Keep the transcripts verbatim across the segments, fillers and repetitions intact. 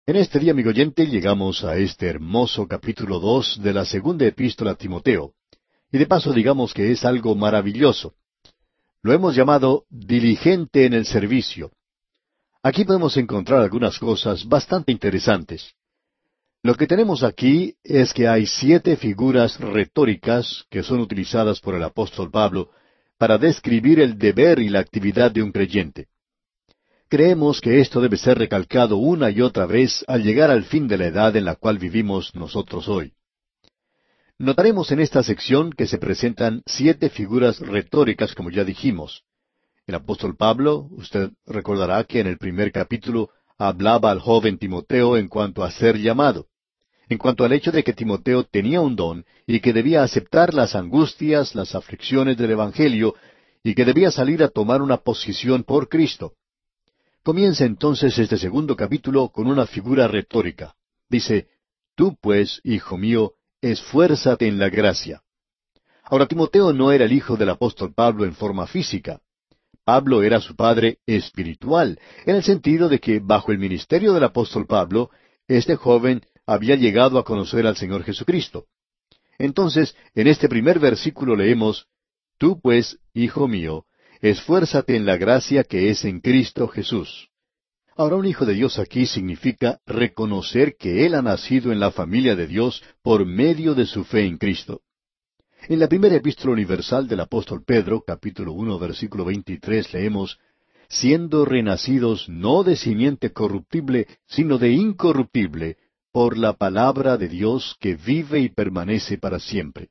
En este día, amigo oyente, llegamos a este hermoso capítulo dos de la segunda epístola a Timoteo. Y de paso digamos que es algo maravilloso. Lo hemos llamado diligente en el servicio. Aquí podemos encontrar algunas cosas bastante interesantes. Lo que tenemos aquí es que hay siete figuras retóricas que son utilizadas por el apóstol Pablo para describir el deber y la actividad de un creyente. Creemos que esto debe ser recalcado una y otra vez al llegar al fin de la edad en la cual vivimos nosotros hoy. Notaremos en esta sección que se presentan siete figuras retóricas, como ya dijimos. El apóstol Pablo, usted recordará que en el primer capítulo hablaba al joven Timoteo en cuanto a ser llamado, en cuanto al hecho de que Timoteo tenía un don y que debía aceptar las angustias, las aflicciones del Evangelio y que debía salir a tomar una posición por Cristo. Comienza entonces este segundo capítulo con una figura retórica. Dice, «Tú pues, hijo mío, esfuérzate en la gracia». Ahora, Timoteo no era el hijo del apóstol Pablo en forma física. Pablo era su padre espiritual, en el sentido de que bajo el ministerio del apóstol Pablo, este joven había llegado a conocer al Señor Jesucristo. Entonces, en este primer versículo leemos, «Tú pues, hijo mío, esfuérzate en la gracia que es en Cristo Jesús». Ahora, un hijo de Dios aquí significa reconocer que él ha nacido en la familia de Dios por medio de su fe en Cristo. En la primera epístola universal del apóstol Pedro, capítulo uno, versículo veintitrés, leemos, «Siendo renacidos no de simiente corruptible, sino de incorruptible, por la palabra de Dios que vive y permanece para siempre».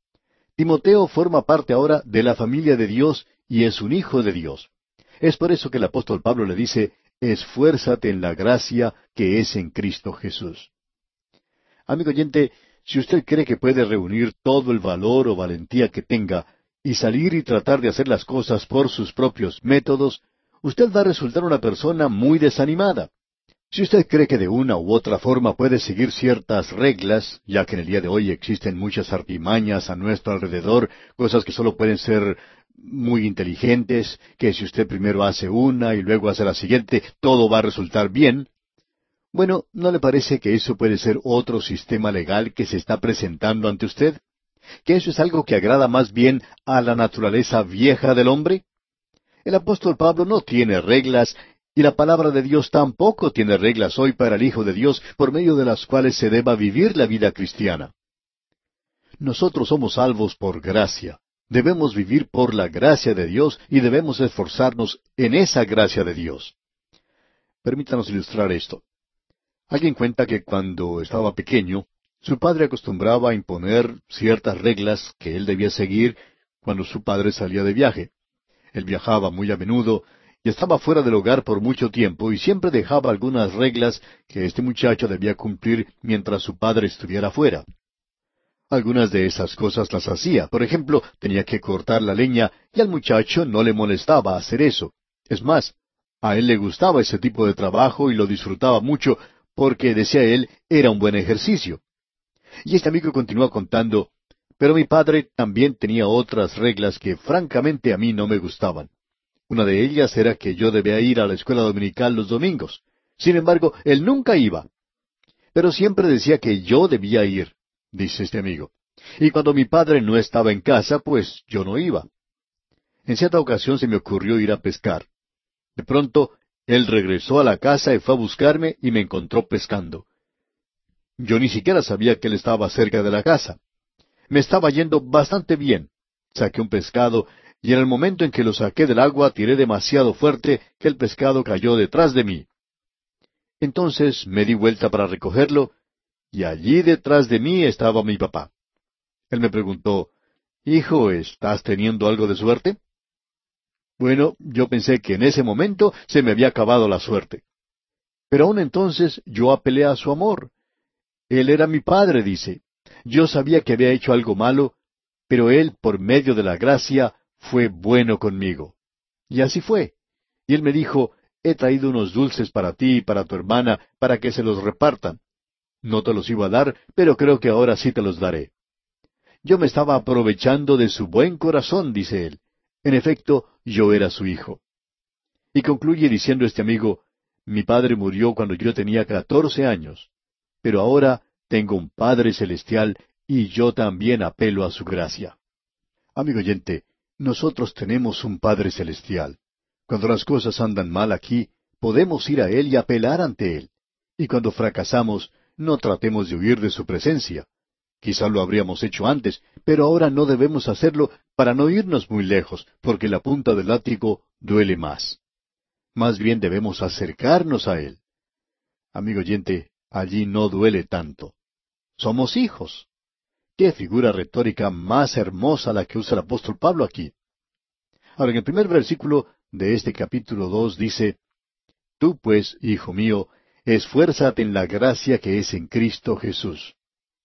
Timoteo forma parte ahora de la familia de Dios y es un hijo de Dios. Es por eso que el apóstol Pablo le dice, «Esfuérzate en la gracia que es en Cristo Jesús». Amigo oyente, si usted cree que puede reunir todo el valor o valentía que tenga y salir y tratar de hacer las cosas por sus propios métodos, usted va a resultar una persona muy desanimada. Si usted cree que de una u otra forma puede seguir ciertas reglas, ya que en el día de hoy existen muchas artimañas a nuestro alrededor, cosas que solo pueden ser muy inteligentes, que si usted primero hace una y luego hace la siguiente, todo va a resultar bien. Bueno, ¿no le parece que eso puede ser otro sistema legal que se está presentando ante usted? ¿Que eso es algo que agrada más bien a la naturaleza vieja del hombre? El apóstol Pablo no tiene reglas, y la palabra de Dios tampoco tiene reglas hoy para el Hijo de Dios por medio de las cuales se deba vivir la vida cristiana. Nosotros somos salvos por gracia. Debemos vivir por la gracia de Dios y debemos esforzarnos en esa gracia de Dios. Permítanos ilustrar esto. Alguien cuenta que cuando estaba pequeño, su padre acostumbraba a imponer ciertas reglas que él debía seguir cuando su padre salía de viaje. Él viajaba muy a menudo y estaba fuera del hogar por mucho tiempo y siempre dejaba algunas reglas que este muchacho debía cumplir mientras su padre estuviera fuera. Algunas de esas cosas las hacía. Por ejemplo, tenía que cortar la leña y al muchacho no le molestaba hacer eso. Es más, a él le gustaba ese tipo de trabajo y lo disfrutaba mucho porque, decía él, era un buen ejercicio. Y este amigo continúa contando, pero mi padre también tenía otras reglas que francamente a mí no me gustaban. Una de ellas era que yo debía ir a la escuela dominical los domingos. Sin embargo, él nunca iba. Pero siempre decía que yo debía ir, dice este amigo. Y cuando mi padre no estaba en casa, pues yo no iba. En cierta ocasión se me ocurrió ir a pescar. De pronto, él regresó a la casa y fue a buscarme y me encontró pescando. Yo ni siquiera sabía que él estaba cerca de la casa. Me estaba yendo bastante bien. Saqué un pescado y en el momento en que lo saqué del agua tiré demasiado fuerte que el pescado cayó detrás de mí. Entonces me di vuelta para recogerlo y allí detrás de mí estaba mi papá. Él me preguntó, «Hijo, ¿estás teniendo algo de suerte?» Bueno, yo pensé que en ese momento se me había acabado la suerte. Pero aún entonces yo apelé a su amor. Él era mi padre, dice. Yo sabía que había hecho algo malo, pero él, por medio de la gracia, fue bueno conmigo. Y así fue. Y él me dijo, «He traído unos dulces para ti y para tu hermana, para que se los repartan. No te los iba a dar, pero creo que ahora sí te los daré». Yo me estaba aprovechando de su buen corazón, dice él. En efecto, yo era su hijo. Y concluye diciendo este amigo, Mi padre murió cuando yo tenía catorce años, pero ahora tengo un Padre celestial y yo también apelo a su gracia. Amigo oyente, nosotros tenemos un Padre celestial. Cuando las cosas andan mal aquí, podemos ir a Él y apelar ante Él. Y cuando fracasamos, no tratemos de huir de su presencia. Quizá lo habríamos hecho antes, pero ahora no debemos hacerlo para no irnos muy lejos, porque la punta del látigo duele más. Más bien debemos acercarnos a Él. Amigo oyente, allí no duele tanto. Somos hijos. ¡Qué figura retórica más hermosa la que usa el apóstol Pablo aquí! Ahora, en el primer versículo de este capítulo dos dice, Tú pues, hijo mío, esfuérzate en la gracia que es en Cristo Jesús.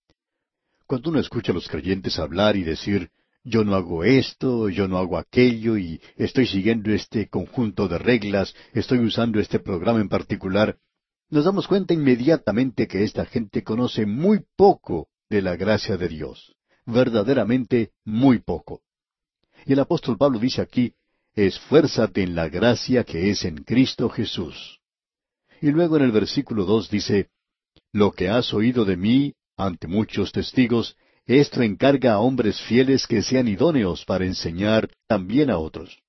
Cuando uno escucha a los creyentes hablar y decir, yo no hago esto, yo no hago aquello, y estoy siguiendo este conjunto de reglas, estoy usando este programa en particular, nos damos cuenta inmediatamente que esta gente conoce muy poco de la gracia de Dios, verdaderamente muy poco. Y el apóstol Pablo dice aquí, esfuérzate en la gracia que es en Cristo Jesús. Y luego en el versículo dos dice, lo que has oído de mí ante muchos testigos, esto encarga a hombres fieles que sean idóneos para enseñar también a otros.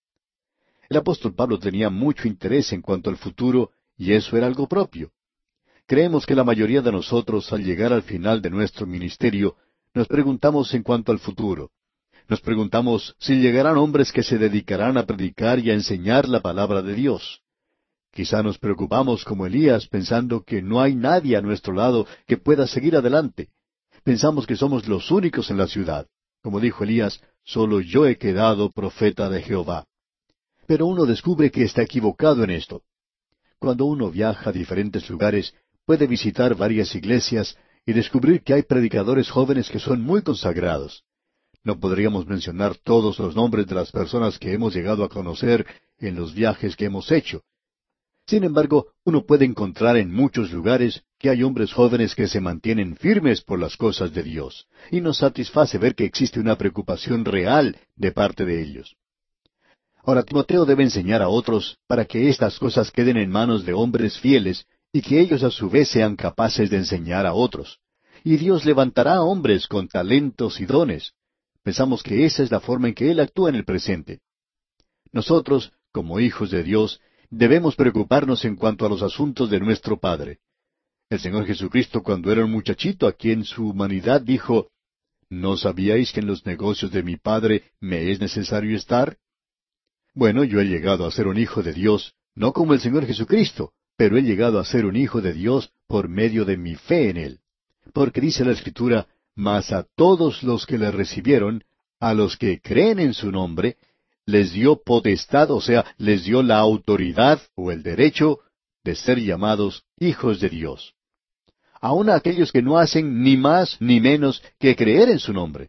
El apóstol Pablo tenía mucho interés en cuanto al futuro, y eso era algo propio. Creemos que la mayoría de nosotros, al llegar al final de nuestro ministerio, nos preguntamos en cuanto al futuro. Nos preguntamos si llegarán hombres que se dedicarán a predicar y a enseñar la palabra de Dios. Quizá nos preocupamos como Elías, pensando que no hay nadie a nuestro lado que pueda seguir adelante. Pensamos que somos los únicos en la ciudad. Como dijo Elías, solo yo he quedado profeta de Jehová. Pero uno descubre que está equivocado en esto. Cuando uno viaja a diferentes lugares, puede visitar varias iglesias y descubrir que hay predicadores jóvenes que son muy consagrados. No podríamos mencionar todos los nombres de las personas que hemos llegado a conocer en los viajes que hemos hecho. Sin embargo, uno puede encontrar en muchos lugares que hay hombres jóvenes que se mantienen firmes por las cosas de Dios, y nos satisface ver que existe una preocupación real de parte de ellos. Ahora, Timoteo debe enseñar a otros para que estas cosas queden en manos de hombres fieles y que ellos a su vez sean capaces de enseñar a otros. Y Dios levantará a hombres con talentos y dones. Pensamos que esa es la forma en que Él actúa en el presente. Nosotros, como hijos de Dios, debemos preocuparnos en cuanto a los asuntos de nuestro Padre. El Señor Jesucristo, cuando era un muchachito aquí en su humanidad, dijo, ¿no sabíais que en los negocios de mi Padre me es necesario estar? Bueno, yo he llegado a ser un hijo de Dios, no como el Señor Jesucristo, pero he llegado a ser un hijo de Dios por medio de mi fe en Él. Porque dice la Escritura, mas a todos los que le recibieron, a los que creen en su nombre, les dio potestad, o sea, les dio la autoridad o el derecho de ser llamados hijos de Dios. Aun a aquellos que no hacen ni más ni menos que creer en su nombre.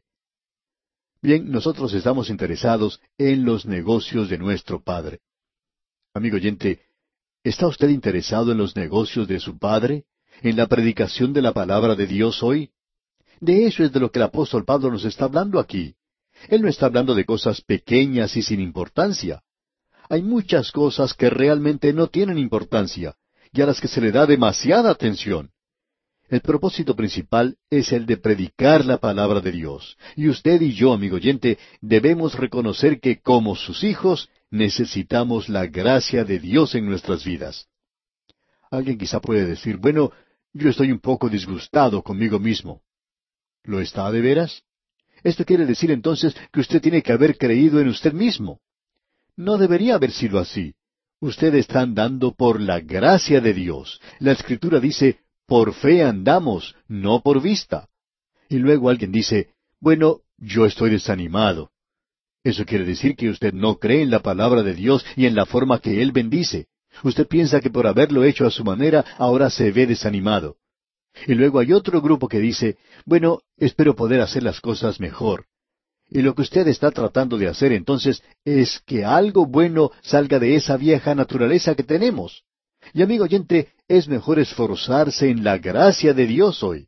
Bien, nosotros estamos interesados en los negocios de nuestro Padre. Amigo oyente, ¿está usted interesado en los negocios de su Padre? ¿En la predicación de la palabra de Dios hoy? De eso es de lo que el apóstol Pablo nos está hablando aquí. Él no está hablando de cosas pequeñas y sin importancia. Hay muchas cosas que realmente no tienen importancia y a las que se le da demasiada atención. El propósito principal es el de predicar la palabra de Dios. Y usted y yo, amigo oyente, debemos reconocer que como sus hijos necesitamos la gracia de Dios en nuestras vidas. Alguien quizá puede decir, bueno, yo estoy un poco disgustado conmigo mismo. ¿Lo está de veras? Esto quiere decir entonces que usted tiene que haber creído en usted mismo. No debería haber sido así. Usted está andando por la gracia de Dios. La Escritura dice, por fe andamos, no por vista. Y luego alguien dice, bueno, yo estoy desanimado. Eso quiere decir que usted no cree en la palabra de Dios y en la forma que Él bendice. Usted piensa que por haberlo hecho a su manera, ahora se ve desanimado. Y luego hay otro grupo que dice, bueno, espero poder hacer las cosas mejor. Y lo que usted está tratando de hacer entonces es que algo bueno salga de esa vieja naturaleza que tenemos. Y amigo oyente, es mejor esforzarse en la gracia de Dios hoy.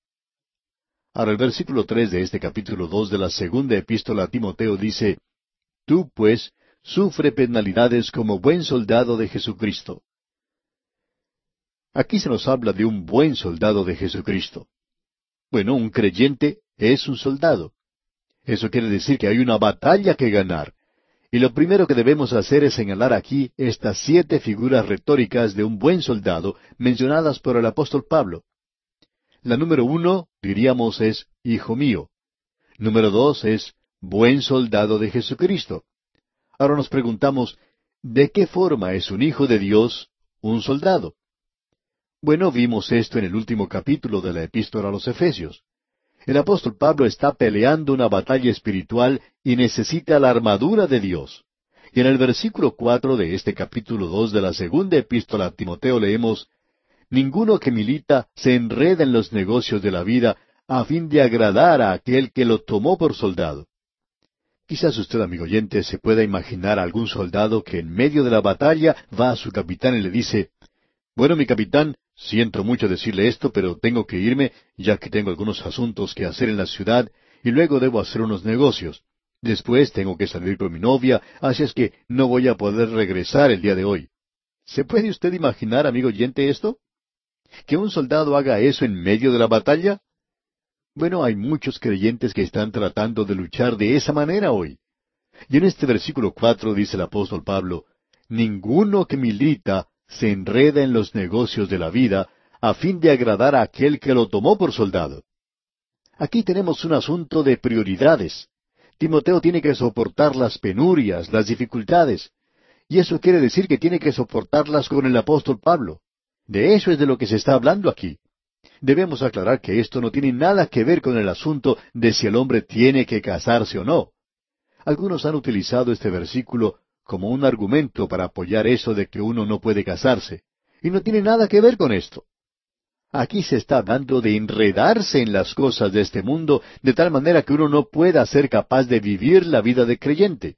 Ahora el versículo tres de este capítulo dos de la segunda epístola a Timoteo dice, Tú, pues, sufre penalidades como buen soldado de Jesucristo. Aquí se nos habla de un buen soldado de Jesucristo. Bueno, un creyente es un soldado. Eso quiere decir que hay una batalla que ganar. Y lo primero que debemos hacer es señalar aquí estas siete figuras retóricas de un buen soldado mencionadas por el apóstol Pablo. La número uno, diríamos, es hijo mío. Número dos es buen soldado de Jesucristo. Ahora nos preguntamos, ¿de qué forma es un hijo de Dios un soldado? Bueno, vimos esto en el último capítulo de la Epístola a los Efesios. El apóstol Pablo está peleando una batalla espiritual y necesita la armadura de Dios. Y en el versículo cuatro de este capítulo dos de la segunda Epístola a Timoteo leemos, Ninguno que milita se enreda en los negocios de la vida a fin de agradar a aquel que lo tomó por soldado. Quizás usted, amigo oyente, se pueda imaginar a algún soldado que en medio de la batalla va a su capitán y le dice, Bueno, mi capitán, siento mucho decirle esto, pero tengo que irme, ya que tengo algunos asuntos que hacer en la ciudad, y luego debo hacer unos negocios. Después tengo que salir con mi novia, así es que no voy a poder regresar el día de hoy. ¿Se puede usted imaginar, amigo oyente, esto? ¿Que un soldado haga eso en medio de la batalla? Bueno, hay muchos creyentes que están tratando de luchar de esa manera hoy. Y en este versículo cuatro dice el apóstol Pablo, Ninguno que milita se enreda en los negocios de la vida, a fin de agradar a aquel que lo tomó por soldado. Aquí tenemos un asunto de prioridades. Timoteo tiene que soportar las penurias, las dificultades, y eso quiere decir que tiene que soportarlas con el apóstol Pablo. De eso es de lo que se está hablando aquí. Debemos aclarar que esto no tiene nada que ver con el asunto de si el hombre tiene que casarse o no. Algunos han utilizado este versículo como un argumento para apoyar eso de que uno no puede casarse, y no tiene nada que ver con esto. Aquí se está hablando de enredarse en las cosas de este mundo, de tal manera que uno no pueda ser capaz de vivir la vida de creyente.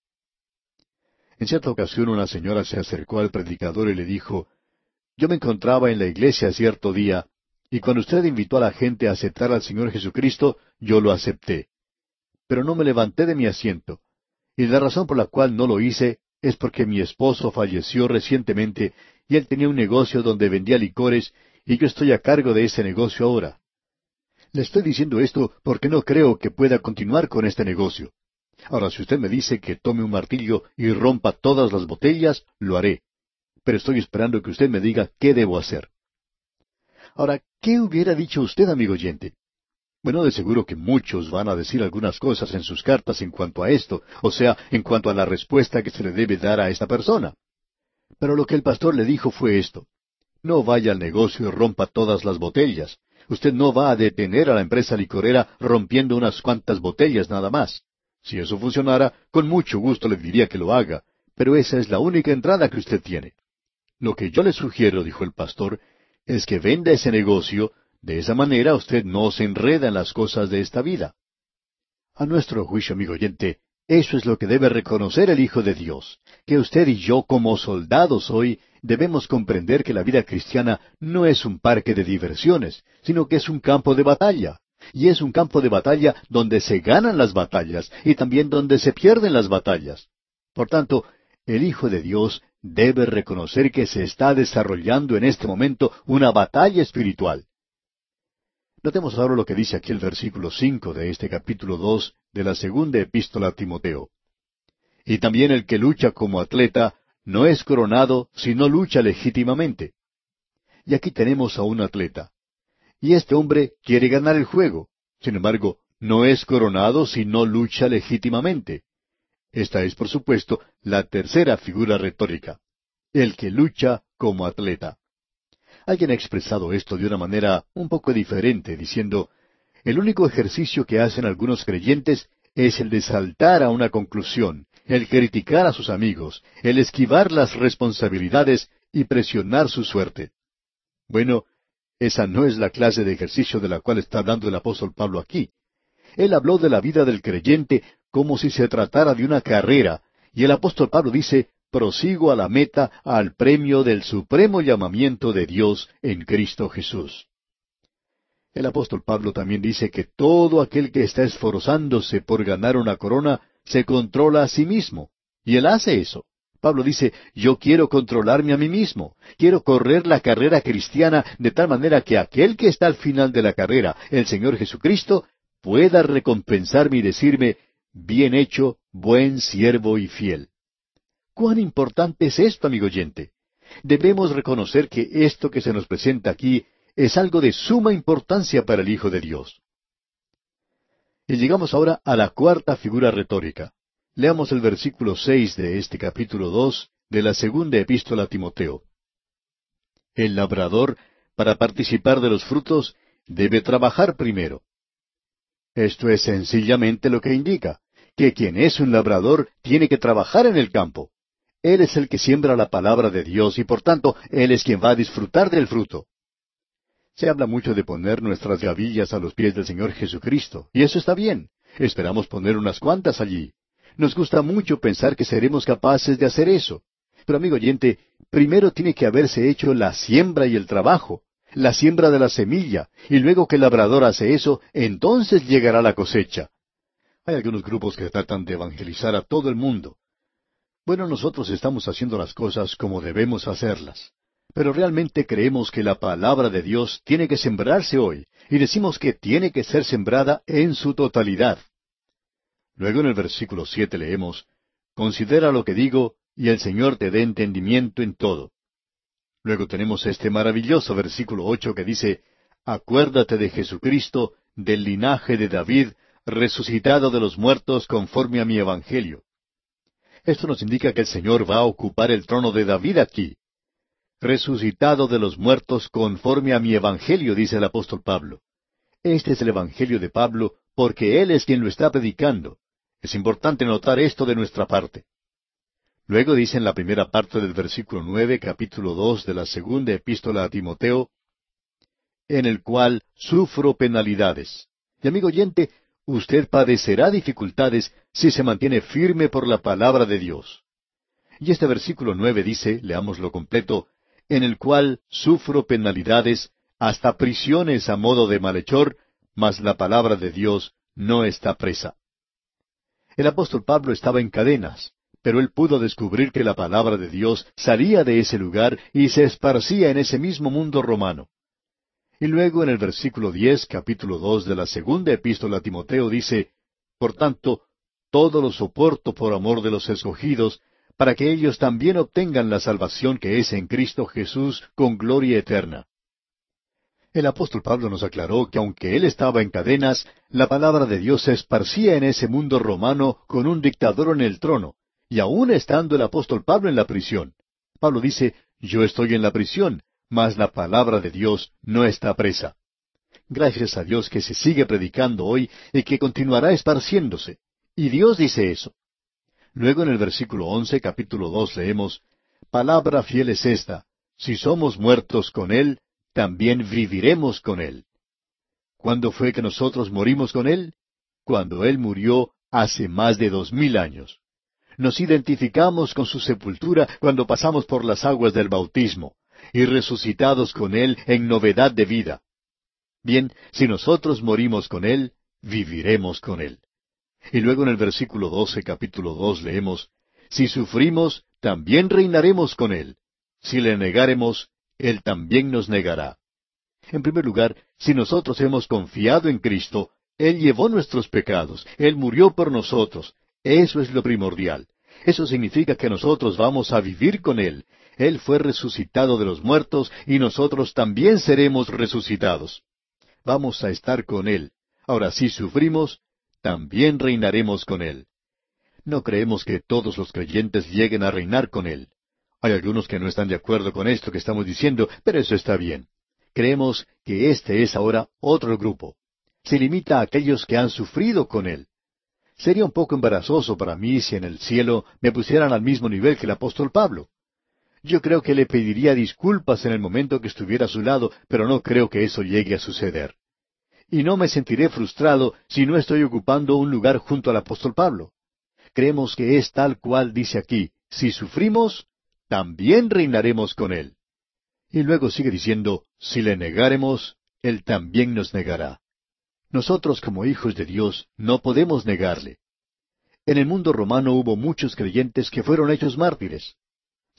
En cierta ocasión una señora se acercó al predicador y le dijo, Yo me encontraba en la iglesia cierto día, y cuando usted invitó a la gente a aceptar al Señor Jesucristo, yo lo acepté. Pero no me levanté de mi asiento. Y la razón por la cual no lo hice es porque mi esposo falleció recientemente y él tenía un negocio donde vendía licores y yo estoy a cargo de ese negocio ahora. Le estoy diciendo esto porque no creo que pueda continuar con este negocio. Ahora, si usted me dice que tome un martillo y rompa todas las botellas, lo haré. Pero estoy esperando que usted me diga qué debo hacer. Ahora, ¿qué hubiera dicho usted, amigo oyente? Bueno, de seguro que muchos van a decir algunas cosas en sus cartas en cuanto a esto, o sea, en cuanto a la respuesta que se le debe dar a esta persona. Pero lo que el pastor le dijo fue esto. No vaya al negocio y rompa todas las botellas. Usted no va a detener a la empresa licorera rompiendo unas cuantas botellas nada más. Si eso funcionara, con mucho gusto le diría que lo haga, pero esa es la única entrada que usted tiene. Lo que yo le sugiero, dijo el pastor, es que venda ese negocio. De esa manera usted no se enreda en las cosas de esta vida. A nuestro juicio, amigo oyente, eso es lo que debe reconocer el Hijo de Dios, que usted y yo como soldados hoy debemos comprender que la vida cristiana no es un parque de diversiones, sino que es un campo de batalla. Y es un campo de batalla donde se ganan las batallas y también donde se pierden las batallas. Por tanto, el Hijo de Dios debe reconocer que se está desarrollando en este momento una batalla espiritual. Notemos ahora lo que dice aquí el versículo cinco de este capítulo dos de la segunda epístola a Timoteo. Y también el que lucha como atleta no es coronado si no lucha legítimamente. Y aquí tenemos a un atleta. Y este hombre quiere ganar el juego. Sin embargo, no es coronado si no lucha legítimamente. Esta es, por supuesto, la tercera figura retórica. El que lucha como atleta. Alguien ha expresado esto de una manera un poco diferente, diciendo, el único ejercicio que hacen algunos creyentes es el de saltar a una conclusión, el criticar a sus amigos, el esquivar las responsabilidades y presionar su suerte. Bueno, esa no es la clase de ejercicio de la cual está hablando el apóstol Pablo aquí. Él habló de la vida del creyente como si se tratara de una carrera, y el apóstol Pablo dice, prosigo a la meta, al premio del supremo llamamiento de Dios en Cristo Jesús. El apóstol Pablo también dice que todo aquel que está esforzándose por ganar una corona se controla a sí mismo, y él hace eso. Pablo dice, yo quiero controlarme a mí mismo, quiero correr la carrera cristiana de tal manera que aquel que está al final de la carrera, el Señor Jesucristo, pueda recompensarme y decirme, bien hecho, buen siervo y fiel. ¿Cuán importante es esto, amigo oyente? Debemos reconocer que esto que se nos presenta aquí es algo de suma importancia para el Hijo de Dios. Y llegamos ahora a la cuarta figura retórica. Leamos el versículo seis de este capítulo dos de la segunda epístola a Timoteo. El labrador, para participar de los frutos, debe trabajar primero. Esto es sencillamente lo que indica, que quien es un labrador tiene que trabajar en el campo. Él es el que siembra la palabra de Dios y por tanto Él es quien va a disfrutar del fruto. Se habla mucho de poner nuestras gavillas a los pies del Señor Jesucristo, y eso está bien. Esperamos poner unas cuantas allí. Nos gusta mucho pensar que seremos capaces de hacer eso. Pero amigo oyente, primero tiene que haberse hecho la siembra y el trabajo, la siembra de la semilla, y luego que el labrador hace eso, entonces llegará la cosecha. Hay algunos grupos que tratan de evangelizar a todo el mundo. Bueno, nosotros estamos haciendo las cosas como debemos hacerlas. Pero realmente creemos que la palabra de Dios tiene que sembrarse hoy, y decimos que tiene que ser sembrada en su totalidad. Luego en el versículo siete leemos, considera lo que digo, y el Señor te dé entendimiento en todo. Luego tenemos este maravilloso versículo ocho que dice, acuérdate de Jesucristo, del linaje de David, resucitado de los muertos conforme a mi evangelio. Esto nos indica que el Señor va a ocupar el trono de David aquí. Resucitado de los muertos conforme a mi evangelio, dice el apóstol Pablo. Este es el evangelio de Pablo, porque él es quien lo está predicando. Es importante notar esto de nuestra parte. Luego dice en la primera parte del versículo nueve, capítulo dos de la segunda epístola a Timoteo, en el cual sufro penalidades. Y amigo oyente, usted padecerá dificultades si se mantiene firme por la palabra de Dios. Y este versículo nueve dice, leámoslo completo, en el cual sufro penalidades, hasta prisiones a modo de malhechor, mas la palabra de Dios no está presa. El apóstol Pablo estaba en cadenas, pero él pudo descubrir que la palabra de Dios salía de ese lugar y se esparcía en ese mismo mundo romano. Y luego en el versículo diez, capítulo dos de la segunda epístola a Timoteo dice, por tanto, todo lo soporto por amor de los escogidos, para que ellos también obtengan la salvación que es en Cristo Jesús con gloria eterna. El apóstol Pablo nos aclaró que aunque él estaba en cadenas, la palabra de Dios se esparcía en ese mundo romano con un dictador en el trono, y aún estando el apóstol Pablo en la prisión. Pablo dice, yo estoy en la prisión, mas la palabra de Dios no está presa. Gracias a Dios que se sigue predicando hoy y que continuará esparciéndose. Y Dios dice eso. Luego en el versículo once, capítulo dos, leemos, palabra fiel es esta, si somos muertos con Él, también viviremos con Él. ¿Cuándo fue que nosotros morimos con Él? Cuando Él murió hace más de dos mil años. Nos identificamos con su sepultura cuando pasamos por las aguas del bautismo, y resucitados con Él en novedad de vida. Bien, si nosotros morimos con Él, viviremos con Él. Y luego en el versículo doce, capítulo dos, leemos, si sufrimos, también reinaremos con Él. Si le negáremos, Él también nos negará. En primer lugar, si nosotros hemos confiado en Cristo, Él llevó nuestros pecados, Él murió por nosotros. Eso es lo primordial. Eso significa que nosotros vamos a vivir con Él. Él fue resucitado de los muertos y nosotros también seremos resucitados. Vamos a estar con Él. Ahora, si sufrimos, también reinaremos con Él. No creemos que todos los creyentes lleguen a reinar con Él. Hay algunos que no están de acuerdo con esto que estamos diciendo, pero eso está bien. Creemos que este es ahora otro grupo. Se limita a aquellos que han sufrido con Él. Sería un poco embarazoso para mí si en el cielo me pusieran al mismo nivel que el apóstol Pablo. Yo creo que le pediría disculpas en el momento que estuviera a su lado, pero no creo que eso llegue a suceder. Y no me sentiré frustrado si no estoy ocupando un lugar junto al apóstol Pablo. Creemos que es tal cual dice aquí, si sufrimos, también reinaremos con Él. Y luego sigue diciendo, si le negáremos, Él también nos negará. Nosotros como hijos de Dios no podemos negarle. En el mundo romano hubo muchos creyentes que fueron hechos mártires.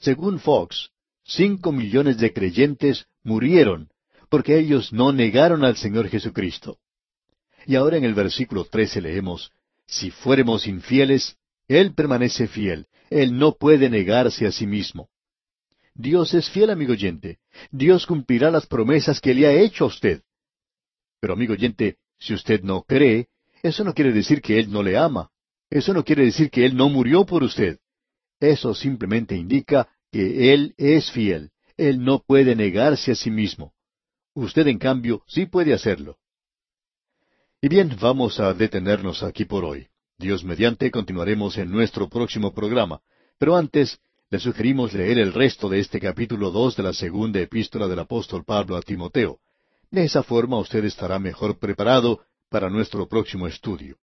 Según Fox, cinco millones de creyentes murieron porque ellos no negaron al Señor Jesucristo. Y ahora en el versículo trece leemos, si fuéremos infieles, Él permanece fiel, Él no puede negarse a sí mismo. Dios es fiel, amigo oyente. Dios cumplirá las promesas que le ha hecho a usted. Pero, amigo oyente, si usted no cree, eso no quiere decir que Él no le ama. Eso no quiere decir que Él no murió por usted. Eso simplemente indica que Él es fiel. Él no puede negarse a sí mismo. Usted, en cambio, sí puede hacerlo. Y bien, vamos a detenernos aquí por hoy. Dios mediante continuaremos en nuestro próximo programa. Pero antes, le sugerimos leer el resto de este capítulo dos de la segunda epístola del apóstol Pablo a Timoteo. De esa forma usted estará mejor preparado para nuestro próximo estudio.